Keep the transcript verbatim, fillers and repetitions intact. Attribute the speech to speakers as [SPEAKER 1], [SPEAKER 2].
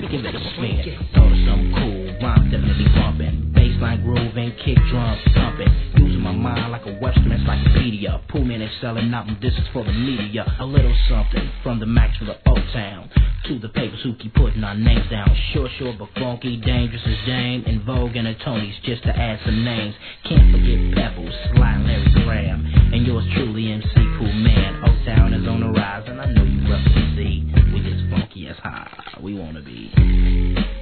[SPEAKER 1] give it a spin. Thought of something cool, rhymes definitely bumping. Bassline grooving, kick drums thumping. Using my mind like a Webster encyclopedia. Pull me and selling album, this is for the media. A little something from the Max for the O-Town. To the papers who keep putting our names down. Sure, sure, but funky, dangerous as Jane. In Vogue and a Tony's just to add some names. Can't forget Pebbles, Sly and Larry Graham. And yours truly, M C Cool Man. O-Town is on the rise, and I know you represent. We as funky as high we wanna be.